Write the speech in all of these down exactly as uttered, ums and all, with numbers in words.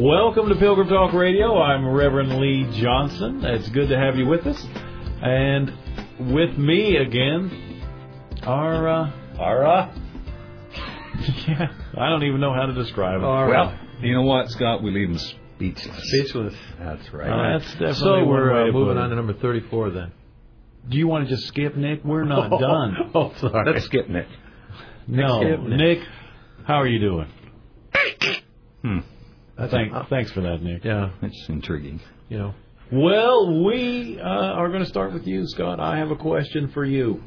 Welcome to Pilgrim Talk Radio. I'm Reverend Lee Johnson. It's good to have you with us. And with me again, our... Uh, our... Uh, yeah, I don't even know how to describe it. Our, well, you know what, Scott? We leave them speechless. Speechless. That's right. Uh, that's definitely so we're uh, moving to on to number thirty-four then. Do you want to just skip, Nick? We're not oh, done. Oh, sorry. Let's skip Nick. No, skip Nick. Nick, how are you doing? Hmm. Thank, thanks for that, Nick. Yeah, it's intriguing. You know. Well, we uh, are going to start with you, Scott. I have a question for you.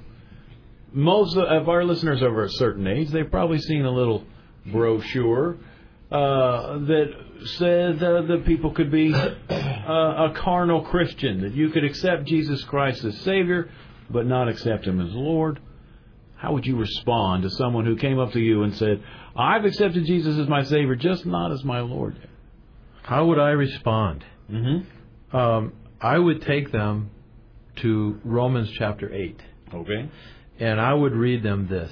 Most of our listeners over a certain age, they've probably seen a little brochure uh, that said uh, that people could be uh, a carnal Christian, that you could accept Jesus Christ as Savior, but not accept Him as Lord. How would you respond to someone who came up to you and said, I've accepted Jesus as my Savior, just not as my Lord? How would I respond? Mm-hmm. Um, I would take them to Romans chapter eight. Okay. And I would read them this,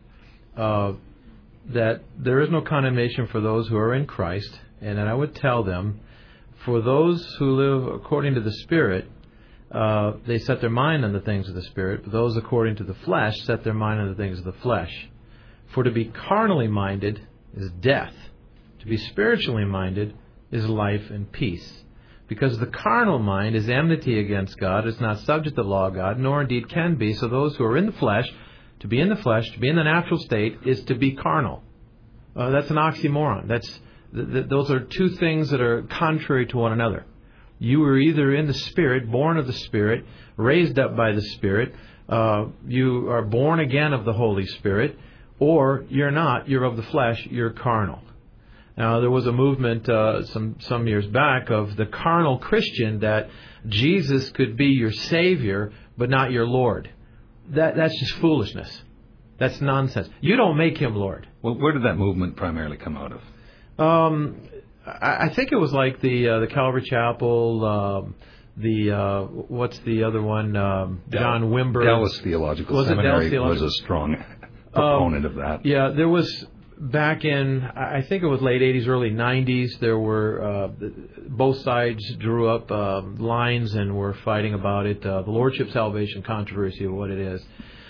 uh, that there is no condemnation for those who are in Christ. And then I would tell them, for those who live according to the Spirit, uh, they set their mind on the things of the Spirit. But those according to the flesh set their mind on the things of the flesh. For to be carnally minded is death. To be spiritually minded is life and peace. Because the carnal mind is enmity against God, is not subject to the law of God, nor indeed can be. So those who are in the flesh, to be in the flesh, to be in the natural state, is to be carnal. Uh, that's an oxymoron. That's th- th- those are two things that are contrary to one another. You were either in the Spirit, born of the Spirit, raised up by the Spirit. Uh, you are born again of the Holy Spirit, or you're not. You're of the flesh. You're carnal. Now, there was a movement uh, some some years back of the carnal Christian, that Jesus could be your Savior, but not your Lord. That That's just foolishness. That's nonsense. You don't make Him Lord. Well, where did that movement primarily come out of? Um, I, I think it was like the uh, the Calvary Chapel, um, the, uh, what's the other one, um, John Wimber. Dallas Theological was Seminary it Dallas Theological? was a strong proponent um, of that. Yeah, there was... Back in, I think it was late eighties, early nineties, there were, uh, both sides drew up uh, lines and were fighting about it. Uh, the Lordship Salvation controversy of what it is.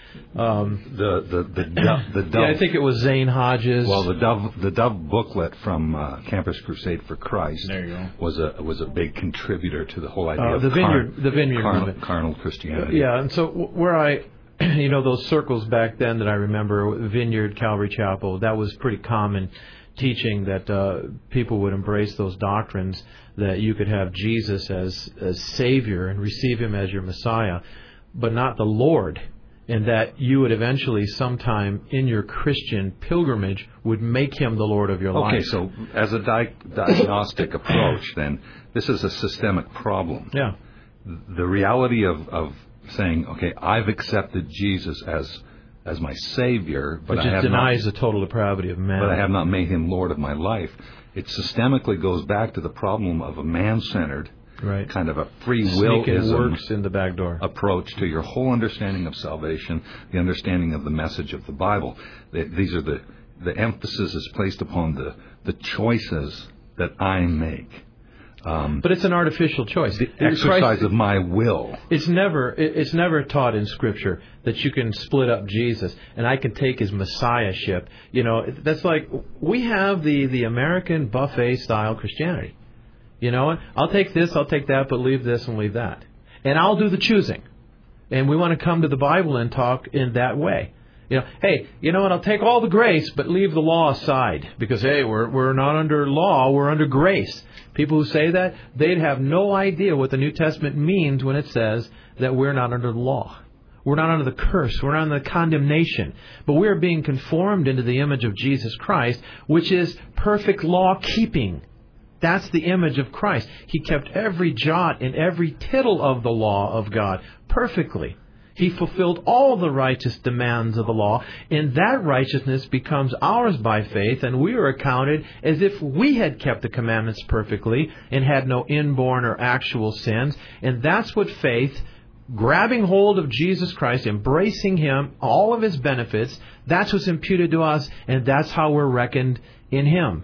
Um, the the the dove, the dove, yeah, I think it was Zane Hodges. Well, the Dove the Dove booklet from uh, Campus Crusade for Christ there you go. was a was a big contributor to the whole idea uh, of the vineyard, car- the vineyard carnal, movement. carnal Christianity. Yeah, and so where I. You know, those circles back then that I remember, Vineyard, Calvary Chapel, that was pretty common teaching, that uh, people would embrace those doctrines, that you could have Jesus as, as Savior and receive Him as your Messiah, but not the Lord, and that you would eventually sometime in your Christian pilgrimage would make Him the Lord of your okay, life. Okay, so as a di- diagnostic approach, then, this is a systemic problem. Yeah. The reality of... of saying, okay, I've accepted Jesus as as my Savior, but Which I have denies not, the total depravity of man. But I have not made Him Lord of my life. It systemically goes back to the problem of a man-centered, right. kind of a free Sneaking willism works in the back door approach to your whole understanding of salvation, the understanding of the message of the Bible. These are the the emphasis is placed upon the the choices that I make. Um, but it's an artificial choice. The exercise Christ, of my will. It's never it's never taught in Scripture that you can split up Jesus and I can take His messiahship. You know, that's like we have the, the American buffet style Christianity. You know, I'll take this, I'll take that, but leave this and leave that, and I'll do the choosing. And we want to come to the Bible and talk in that way. You know, hey, you know what? I'll take all the grace, but leave the law aside because hey, we're we're not under law, we're under grace. People who say that, they'd have no idea what the New Testament means when it says that we're not under the law. We're not under the curse. We're not under the condemnation. But we're being conformed into the image of Jesus Christ, which is perfect law-keeping. That's the image of Christ. He kept every jot and every tittle of the law of God perfectly. He fulfilled all the righteous demands of the law, and that righteousness becomes ours by faith, and we are accounted as if we had kept the commandments perfectly and had no inborn or actual sins. And that's what faith, grabbing hold of Jesus Christ, embracing Him, all of His benefits, that's what's imputed to us, and that's how we're reckoned in Him.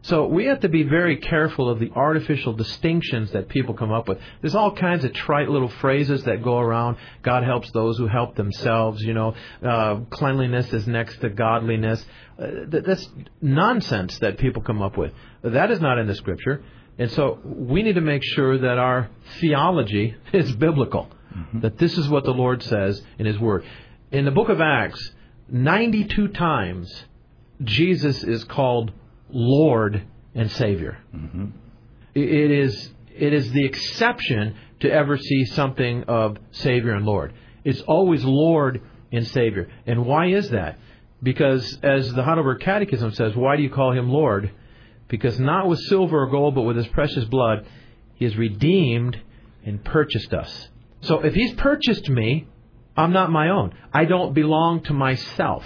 So we have to be very careful of the artificial distinctions that people come up with. There's all kinds of trite little phrases that go around. God helps those who help themselves. You know, uh, cleanliness is next to godliness. Uh, that's nonsense that people come up with. That is not in the Scripture. And so we need to make sure that our theology is biblical, mm-hmm. that this is what the Lord says in His Word. In the book of Acts, ninety-two times Jesus is called Lord and Savior. Mm-hmm. It is it is the exception to ever see something of Savior and Lord. It's always Lord and Savior. And why is that? Because as the Heidelberg Catechism says, why do you call Him Lord? Because not with silver or gold, but with His precious blood, He has redeemed and purchased us. So if He's purchased me, I'm not my own. I don't belong to myself.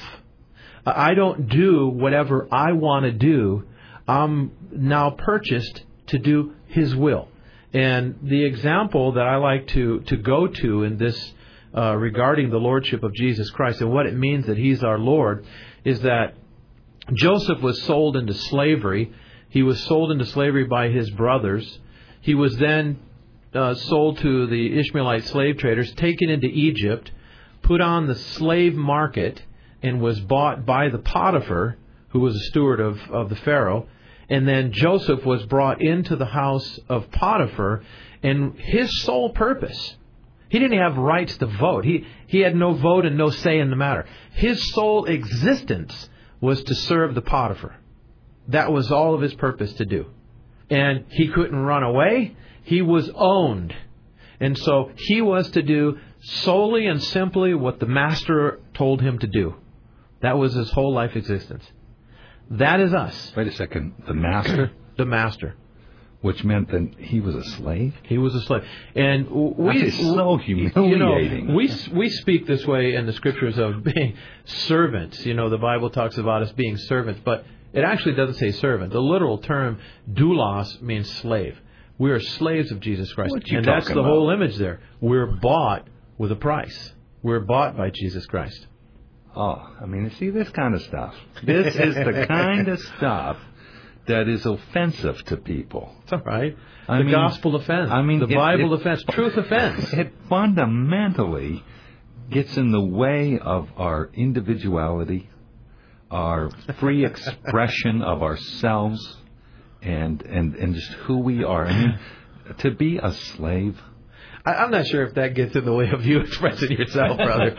I don't do whatever I want to do. I'm now purchased to do His will. And the example that I like to, to go to in this uh, regarding the Lordship of Jesus Christ and what it means that He's our Lord is that Joseph was sold into slavery. He was sold into slavery by his brothers. He was then uh, sold to the Ishmaelite slave traders, taken into Egypt, put on the slave market, and was bought by the Potiphar, who was a steward of, of the Pharaoh. And then Joseph was brought into the house of Potiphar, and his sole purpose, he didn't have rights to vote. He, he had no vote and no say in the matter. His sole existence was to serve the Potiphar. That was all of his purpose to do. And he couldn't run away. He was owned. And so he was to do solely and simply what the master told him to do. That was his whole life existence. That is us. Wait a second. The master? The master. Which meant that he was a slave? He was a slave. And we, that is so humiliating. You know, we, we speak this way in the Scriptures of being servants. You know, the Bible talks about us being servants, but it actually doesn't say servant. The literal term doulos means slave. We are slaves of Jesus Christ. What you and that's the about? whole image there. We're bought with a price. We're bought by Jesus Christ. Oh, I mean, see, this kind of stuff. This is the kind of stuff that is offensive to people. It's all right. I the mean, gospel offends. I mean, the it, Bible it, offends. Truth offends. It fundamentally gets in the way of our individuality, our free expression of ourselves, and, and, and just who we are. I mean, to be a slave. I'm not sure if that gets in the way of you expressing yourself, brother.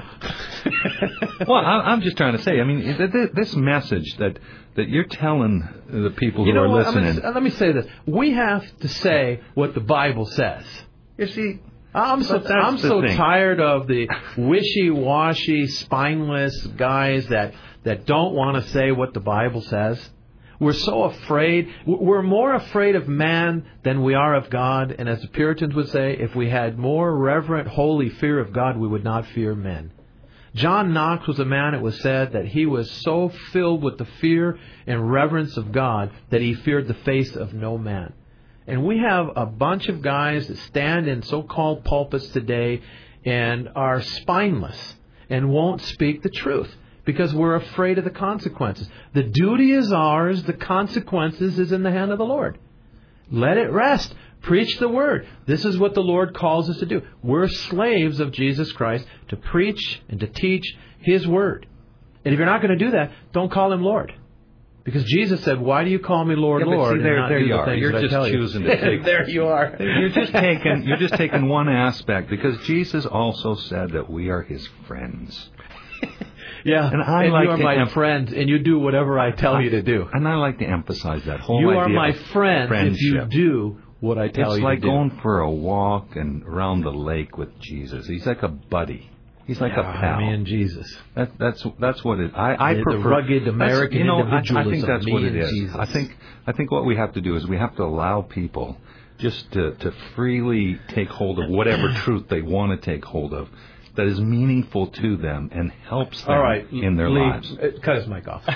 Well, I'm just trying to say, I mean, this message that, that you're telling the people you who know are what? listening. Gonna, let me say this. We have to say what the Bible says. You see, I'm so, I'm so tired of the wishy-washy, spineless guys that, that don't want to say what the Bible says. We're so afraid. We're more afraid of man than we are of God. And as the Puritans would say, if we had more reverent, holy fear of God, we would not fear men. John Knox was a man, it was said, that he was so filled with the fear and reverence of God that he feared the face of no man. And we have a bunch of guys that stand in so-called pulpits today and are spineless and won't speak the truth. Because we're afraid of the consequences. The duty is ours. The consequences is in the hand of the Lord. Let it rest. Preach the Word. This is what the Lord calls us to do. We're slaves of Jesus Christ to preach and to teach His Word. And if you're not going to do that, don't call Him Lord. Because Jesus said, why do you call me Lord, yeah, Lord? See, there, and not there do you the are. things You're that just I tell choosing you. to take. There you are. You're just taking. You're just taking one aspect because Jesus also said that we are His friends. Yeah, and, I and like you are my em- friend, and you do whatever I tell I, you to do. And I like to emphasize that whole you idea. You are my of friend friendship. if you do what I tell it's you like to do. It's like going for a walk and around the lake with Jesus. He's like a buddy. He's like yeah, a pal. Me and Jesus. That, that's that's what it. I, I the, prefer the rugged American you know, individualism. I, I think that's me what and it is. Jesus. I think I think what we have to do is we have to allow people just to, to freely take hold of whatever truth they want to take hold of that is meaningful to them and helps them All right, in their Lee, lives. Cut his mic off.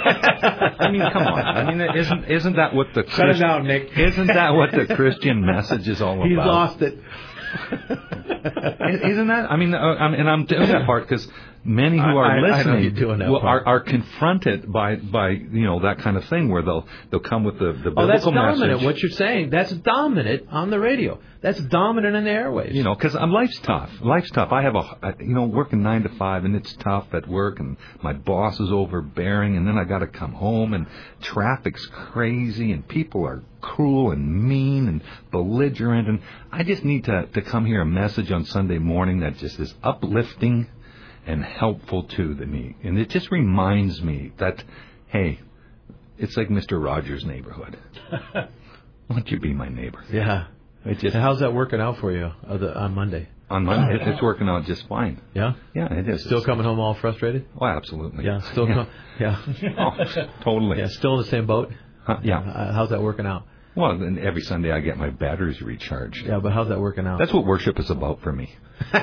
I mean, come on. I mean, isn't isn't that what the Cut Christ, it down, Nick? Isn't that what the Christian message is all about? He's lost it. Isn't that? I mean, uh, I'm, and I'm doing that part because many who I- are I- I know listening you're doing that will, part. are, are confronted by, by you know that kind of thing where they'll they'll come with the, the biblical Oh, that's dominant. message. What you're saying, that's dominant on the radio. That's dominant in the airwaves. You know, because life's tough. Life's tough. I have a, you know, working nine to five, and it's tough at work, and my boss is overbearing, and then I got to come home, and traffic's crazy, and people are cruel and mean and belligerent, and I just need to, to come hear a message on Sunday morning that just is uplifting and helpful to the me. And it just reminds me that, hey, it's like Mister Rogers' neighborhood. Why don't you be my neighbor? Yeah. It just, And how's that working out for you uh, the, on Monday? on Monday, it's working out just fine. Yeah? Yeah, it is. Still coming home all frustrated? Oh, absolutely. Yeah, still yeah. com- yeah. Oh, totally. Yeah, still in the same boat? Huh, yeah. Uh, how's that working out? Well, then every Sunday I get my batteries recharged. Yeah, but how's that working out? That's what worship is about for me.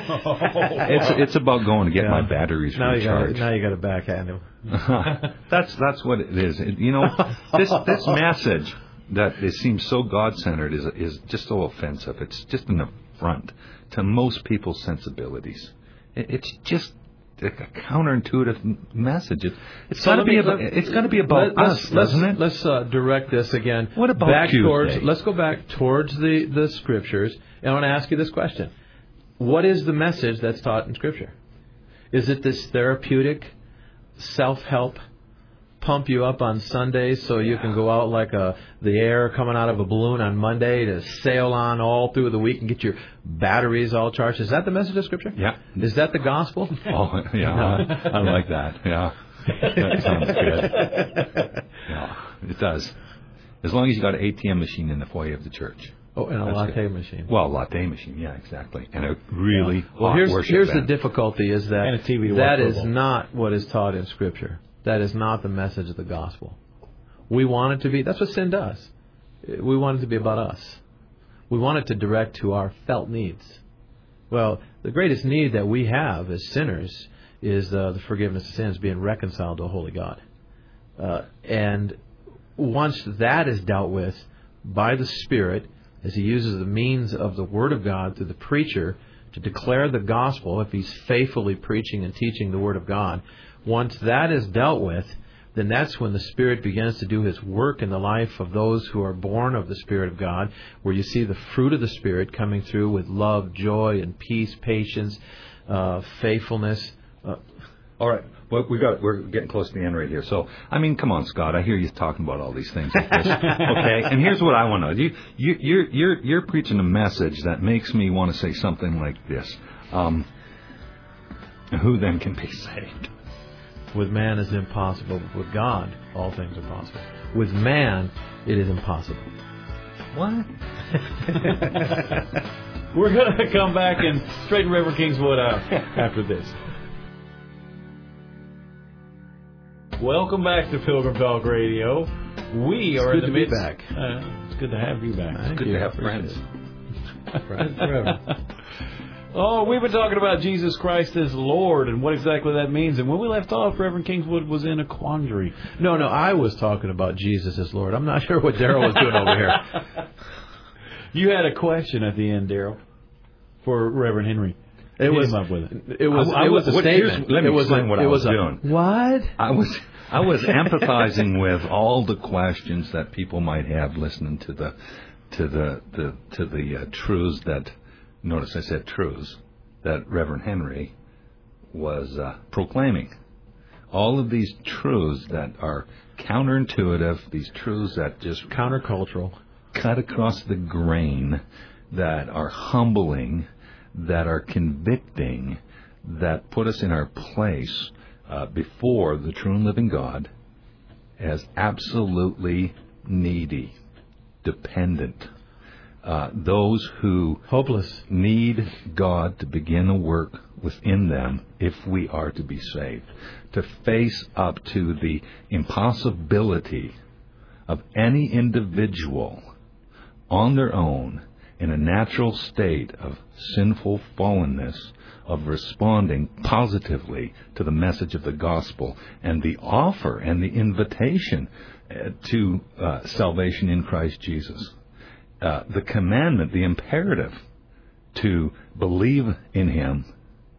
it's it's about going to get Yeah. my batteries now you got recharged. now you got to backhand him. that's that's what it is. It- you know, this this message that it seems so God-centered is is just so offensive. It's just an affront to most people's sensibilities. It, it's just a counterintuitive m- message. It, it's So got to let be me- about let- it's got to be about Let- us, let's, doesn't it? Let's uh, direct this again. What about back Tuesday? towards? Let's go back towards the, the scriptures, and I want to ask you this question: what is the message that's taught in Scripture? Is it this therapeutic, self-help, pump you up on Sundays so you can go out like a the air coming out of a balloon on Monday to sail on all through the week and get your batteries all charged? Is that the message of Scripture? Yeah. Is that the gospel? Oh, yeah. I, I like that. Yeah. That sounds good. Yeah, it does. As long as you got an A T M machine in the foyer of the church. Oh, and a That's latte good. machine. Well, latte machine, yeah, exactly. And a really Yeah. Well, hot here's worship here's band. the difficulty: is that And a T V to that watch is football. not what is taught in Scripture. That is not the message of the gospel. We want it to be. That's what sin does. We want it to be about us. We want it to direct to our felt needs. Well, the greatest need that we have as sinners is uh, the forgiveness of sins, being reconciled to a holy God. Uh, and once that is dealt with by the Spirit, as He uses the means of the Word of God through the preacher to declare the gospel, if he's faithfully preaching and teaching the Word of God, once that is dealt with, then that's when the Spirit begins to do His work in the life of those who are born of the Spirit of God, where you see the fruit of the Spirit coming through with love, joy, and peace, patience, uh, faithfulness. Uh, All right. Well, we got we're getting close to the end right here. So, I mean, come on, Scott. I hear you talking about all these things like this. Okay. And here's what I want to know. You, you, you're you're you're preaching a message that makes me want to say something like this. Um, who then can be saved? with man is impossible, but with God, all things are possible. With man, it is impossible. What? We're going to come back and straighten Reverend Kingswood out after this. Welcome back to Pilgrim Talk Radio. We are It's in good the to be midst. back. Uh, it's good to have you back. Thank Good you. to have Appreciate friends. it. Friends forever. Oh, we've been talking about Jesus Christ as Lord and what exactly that means. And when we left off, Reverend Kingswood was in a quandary. No, no, I was talking about Jesus as Lord. I'm not sure what Daryl was doing over here. You had a question at the end, Daryl, for Reverend Henry. It Hit was him up with it. It was I- I it was a what- here's- statement. let me it was explain a, what I it was was a, doing. What? I was I was empathizing with all the questions that people might have listening to the to the, the to the uh, truths that notice I said truths that Reverend Henry was uh, proclaiming. All of these truths that are counterintuitive, these truths that just Countercultural. cut across the grain, that are humbling, that are convicting, that put us in our place uh, before the true and living God as absolutely needy, dependent. Uh, those who Hopeless. need God to begin a work within them if we are to be saved, to face up to the impossibility of any individual on their own in a natural state of sinful fallenness, of responding positively to the message of the gospel and the offer and the invitation uh, to uh, salvation in Christ Jesus. Uh, the commandment, the imperative to believe in Him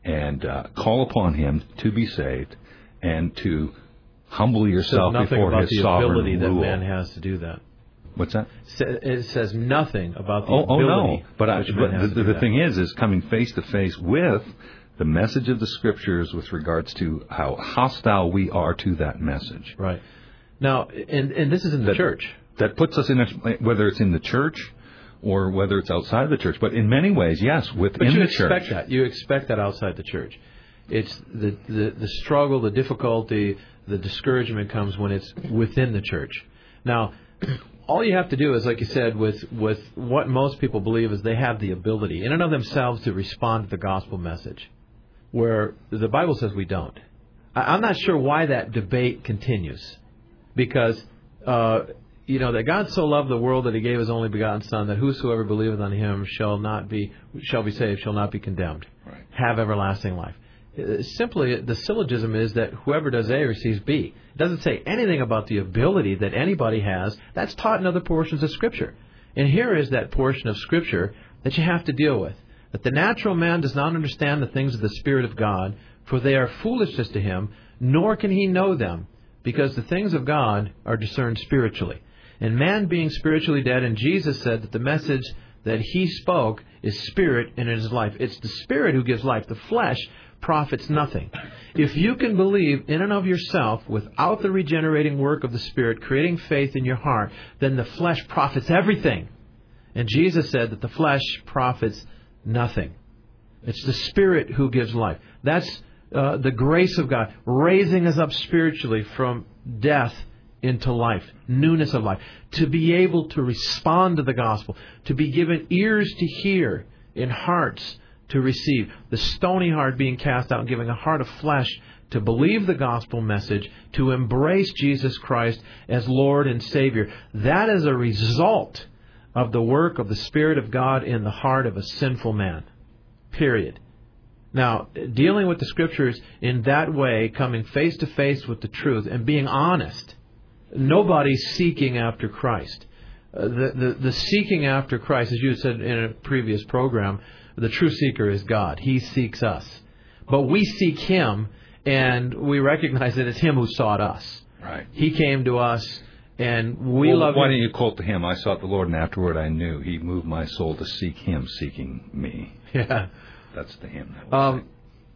and uh, call upon Him to be saved and to humble yourself before His sovereign It says nothing about the ability rule. that man has to do that. What's that? It says nothing about the Oh, oh ability. no! But, I, which but man has the, to do the that. thing is, is coming face to face with the message of the Scriptures with regards to how hostile we are to that message. Right. Now, and and this is in the That- church. That puts us in a, whether it's in the church or whether it's outside the church. But in many ways, yes, within But you the expect church. that. You expect that outside the church. It's the, the, the struggle, the difficulty, the discouragement comes when it's within the church. Now, all you have to do is, like you said, with, with what most people believe is they have the ability in and of themselves to respond to the gospel message, where the Bible says we don't. I, I'm not sure why that debate continues, because uh, you know that God so loved the world that He gave His only begotten Son, that whosoever believeth on Him shall not be shall be saved, shall not be condemned, Right. have everlasting life. Uh, Simply, the syllogism is that whoever does A receives B. It doesn't say anything about the ability that anybody has. That's taught in other portions of Scripture. And here is that portion of Scripture that you have to deal with. That the natural man does not understand the things of the Spirit of God, for they are foolishness to him, nor can he know them, because the things of God are discerned spiritually. And man being spiritually dead, and Jesus said that the message that He spoke is spirit and it is life. It's the Spirit who gives life. The flesh profits nothing. If you can believe in and of yourself without the regenerating work of the Spirit creating faith in your heart, then the flesh profits everything. And Jesus said that the flesh profits nothing. It's the Spirit who gives life. That's uh, the grace of God, raising us up spiritually from death into life, newness of life, to be able to respond to the gospel, to be given ears to hear and hearts to receive, the stony heart being cast out and giving a heart of flesh to believe the gospel message, to embrace Jesus Christ as Lord and Savior. That is a result of the work of the Spirit of God in the heart of a sinful man. Period. Now, dealing with the Scriptures in that way, coming face to face with the truth and being honest, nobody's seeking after Christ. Uh, the, the, the seeking after Christ, as you said in a previous program, the true seeker is God. He seeks us. But we seek Him, and we recognize that it's Him who sought us. Right. He came to us, and we well, love why Him. don't you quote the hymn, I sought the Lord, and afterward I knew. He moved my soul to seek Him, seeking me. Yeah. That's the hymn. Um,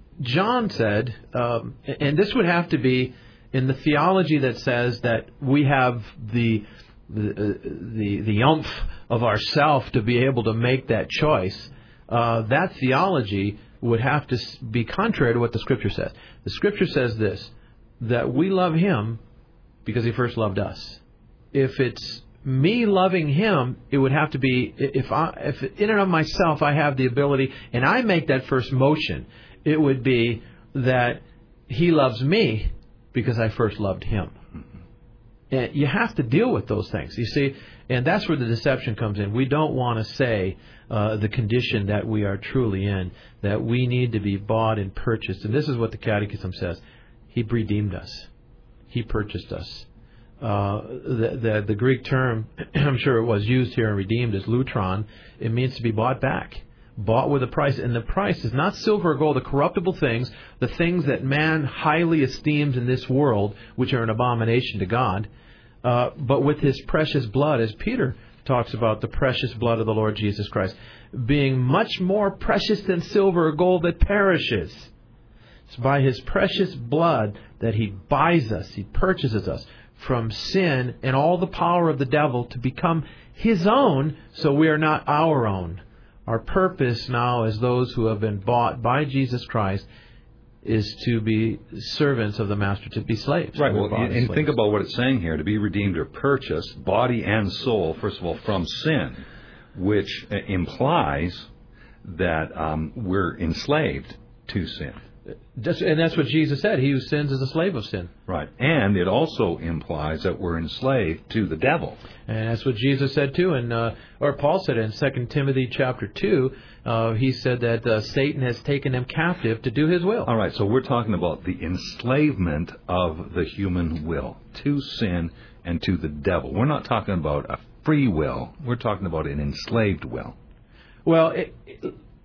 John said, um, and this would have to be in the theology that says that we have the the uh, the, the umph of ourself to be able to make that choice. Uh, that theology would have to be contrary to what the Scripture says. The Scripture says this, that we love Him because He first loved us. If it's me loving Him, it would have to be, if I, if in and of myself I have the ability, and I make that first motion, it would be that He loves me because I first loved Him. And you have to deal with those things, you see, and that's where the deception comes in. We don't want to say uh, the condition that we are truly in, that we need to be bought and purchased. And this is what the Catechism says. He redeemed us. He purchased us. Uh, the, the the Greek term, I'm sure it was used here and redeemed, is lutron. It means to be bought back, bought with a price. And the price is not silver or gold, the corruptible things, the things that man highly esteems in this world, which are an abomination to God, uh, but with His precious blood, as Peter talks about the precious blood of the Lord Jesus Christ, being much more precious than silver or gold that perishes. It's by His precious blood that He buys us, He purchases us from sin and all the power of the devil to become His own, so we are not our own. Our purpose now as those who have been bought by Jesus Christ is to be servants of the Master, to be slaves. Right, well, Bought as and slaves. think about what it's saying here, to be redeemed or purchased, body and soul, first of all, from sin, which uh, implies that um, we're enslaved to sin. Just, and that's what Jesus said. He who sins is a slave of sin. Right. And it also implies that we're enslaved to the devil. And that's what Jesus said too, and uh, or Paul said in Second Timothy chapter two. Uh, he said that uh, Satan has taken him captive to do his will. All right. So we're talking about the enslavement of the human will to sin and to the devil. We're not talking about a free will. We're talking about an enslaved will. Well, it, it,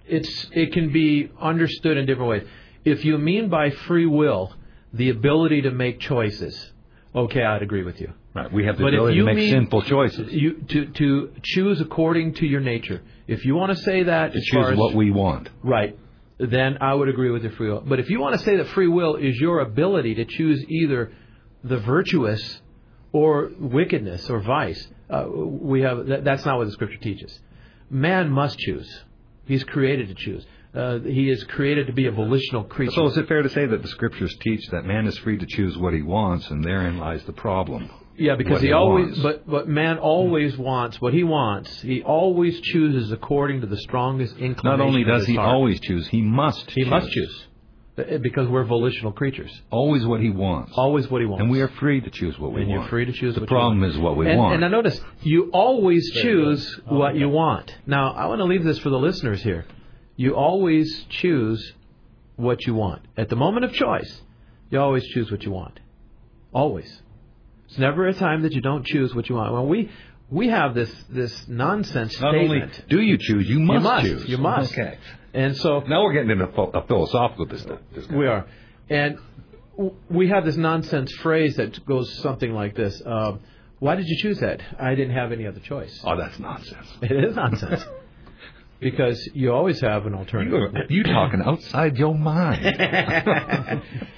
it's it can be understood in different ways. If you mean by free will the ability to make choices, okay, I'd agree with you. Right. We have the But if ability you to make mean sinful choices. You to to choose according to your nature. If you want to say that, To as far choose as, what we want. right, then I would agree with your free will. But if you want to say that free will is your ability to choose either the virtuous or wickedness or vice, uh, we have that, that's not what the Scripture teaches. Man must choose. He's created to choose. Uh, he is created to be a volitional creature. So is it fair to say that the Scriptures teach that man is free to choose what he wants, and therein lies the problem? Yeah, because What he, he always, wants. but but man always wants what he wants. He always chooses according to the strongest inclination. Not only of does his he heart. always choose, he must he choose. must choose, because we're volitional creatures. Always what he wants. Always what he wants, And we are free to choose what we and want. you're free to choose. The what problem you want. is what we and, want. And now notice, you always choose Oh, what okay. you want. Now I want to leave this for the listeners here. You always choose what you want at the moment of choice. You always choose what you want. Always. It's never a time that you don't choose what you want. Well, we we have this this nonsense Not statement. only do you choose, you must, you must choose. You must. Okay. And so Now we're getting into pho- a philosophical discussion. we are, and w- we have this nonsense phrase that goes something like this: um, "Why did you choose that? I didn't have any other choice." Oh, that's nonsense. It is nonsense because you always have an alternative. You're, you talking outside your mind.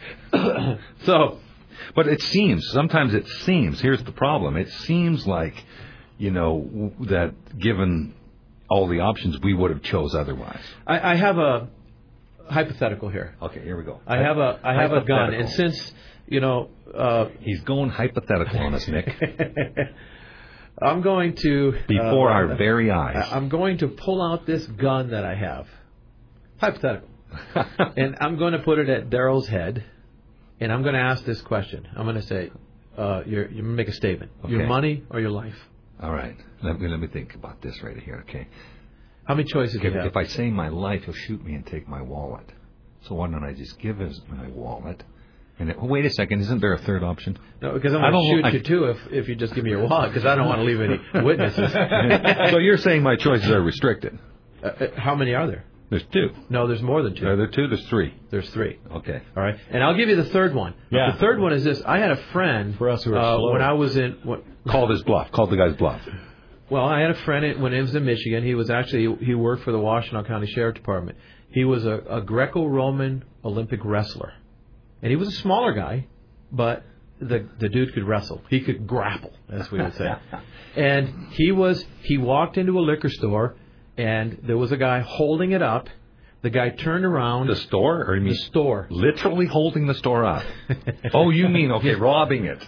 So. But it seems, sometimes it seems, here's the problem, it seems like, you know, w- that given all the options, we would have chose otherwise. I, I have a hypothetical here. Okay, here we go. I have a I have a gun, and since you know, uh, He's going hypothetical on us, Nick. I'm going to Before uh, our very eyes. I'm going to pull out this gun that I have, hypothetical, and I'm going to put it at Daryl's head, and I'm going to ask this question. I'm going to say, uh, you're, you make a statement: your Okay. money or your life. All right, let me let me think about this right here. Okay, How many choices do if, you have? if I say my life, he'll shoot me and take my wallet. So why don't I just give his my wallet? And it, wait a second, isn't there a third option? No, because I'm I going to don't- shoot I- you too if if you just give me your wallet, because I don't want to leave any witnesses. So you're saying my choices are restricted? Uh, uh, how many are there? There's two. No, there's more than two. Are there two? There's three. There's three. Okay. All right, and I'll give you the third one. Yeah. The third one is this: I had a friend For us who are uh, slow. when I was in. What, Called his bluff. Called the guy's bluff. well, I had a friend in- when he was in Michigan. He was actually he worked for the Washtenaw County Sheriff Department. He was a, a Greco-Roman Olympic wrestler, and he was a smaller guy, but the the dude could wrestle. He could grapple, as we would say. And he was he walked into a liquor store, and there was a guy holding it up. The guy turned around. The store, or you mean The store. literally holding the store up? Oh, you mean okay, robbing it?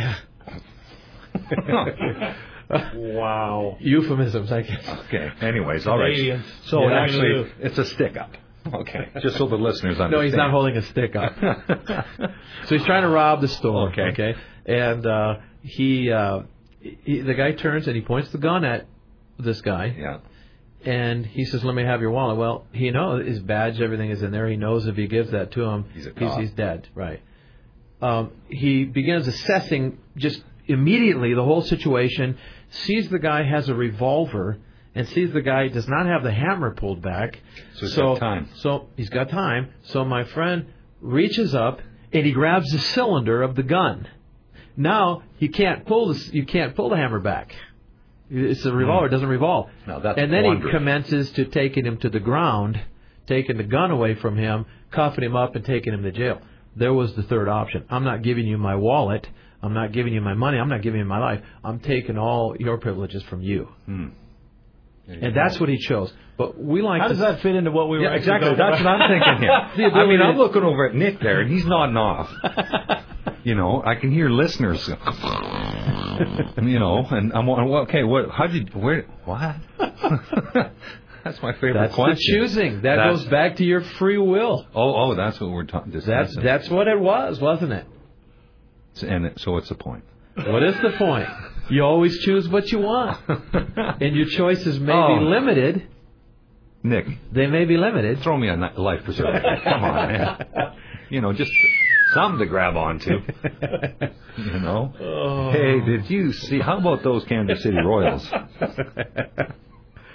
Wow. Euphemisms, I guess. Okay. Anyways, all right. Canadians. So Yeah, actually, you. it's a stick up. Okay. Just so the listeners understand. No, he's not holding a stick up. So he's trying to rob the store. Okay. Okay. And uh, he, uh, he, the guy turns and he points the gun at this guy. Yeah. And he says, "Let me have your wallet." Well, he knows his badge, everything is in there. He knows if he gives that to him, He's a he's, cop. he's dead. Right. Um, he begins assessing just immediately the whole situation. Sees the guy has a revolver, and sees the guy does not have the hammer pulled back. So he's got time. So he's got time. So my friend reaches up and he grabs the cylinder of the gun. Now he can't pull this. You can't pull the hammer back. It's a revolver. It doesn't revolve. Now, that's and then he wondrous. commences to taking him to the ground, taking the gun away from him, cuffing him up, and taking him to jail. There was the third option. I'm not giving you my wallet. I'm not giving you my money. I'm not giving you my life. I'm taking all your privileges from you. Hmm. And that's what he chose. But we like How to does that fit into what we were Yeah, actually exactly. talking That's about? what I'm thinking here. The I mean, ability I'm to- looking over at Nick there, and he's nodding off. You know, I can hear listeners. You know, and I'm well, okay. What? How did you? Where? What? That's my favorite That's question. the choosing. That That's- goes back to your free will. Oh, oh, that's what we're talking. That's that's what it was, wasn't it? and it, so it's the point. What is the point? You always choose what you want, and your choices may Oh. be limited. Nick, They may be limited. throw me a ni- life preserver. Come on, man. You know, just something to grab onto. You know. Oh. Hey, did you see? How about those Kansas City Royals?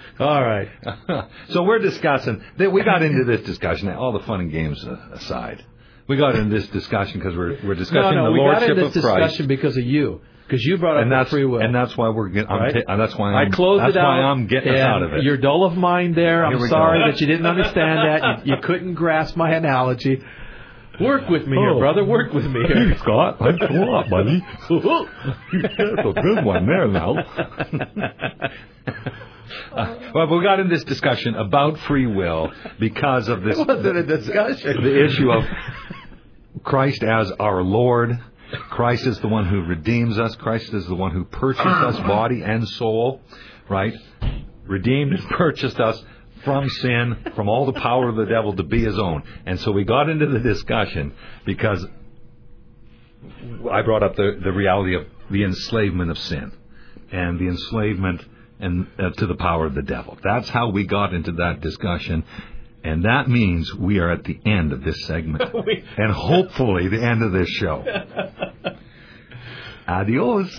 All right. So we're discussing. We got into this discussion. All the fun and games aside, we got into this discussion because we're we're discussing no, no, the we lordship got into this of Christ. discussion because of you. Because you brought up and that's the free will, and that's why we're getting. I'm right? ta- that's why I'm, I closed that's it out. why I'm getting us out of it. You're dull of mind there. Here I'm we sorry go. that you didn't understand that. You, you couldn't grasp my analogy. Work with me here, Oh. brother. Work with me here. Hey, Scott, thanks a lot, buddy. That's a good one there now. Uh, well, we got in this discussion about free will because of this. It wasn't a discussion. The issue of Christ as our Lord. Christ is the one who redeems us. Christ is the one who purchased us, body and soul, right? Redeemed and purchased us from sin, from all the power of the devil to be his own. And so we got into the discussion because I brought up the, the reality of the enslavement of sin and the enslavement and uh, to the power of the devil. That's how we got into that discussion. And that means we are at the end of this segment. And hopefully the end of this show. Adios.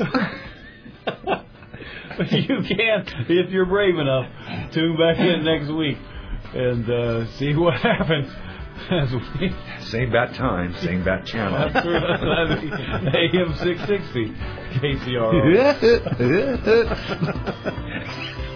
You can't, if you're brave enough, tune back in next week and uh, see what happens. As we Same bat time, same bat channel. A M six sixty K C R O.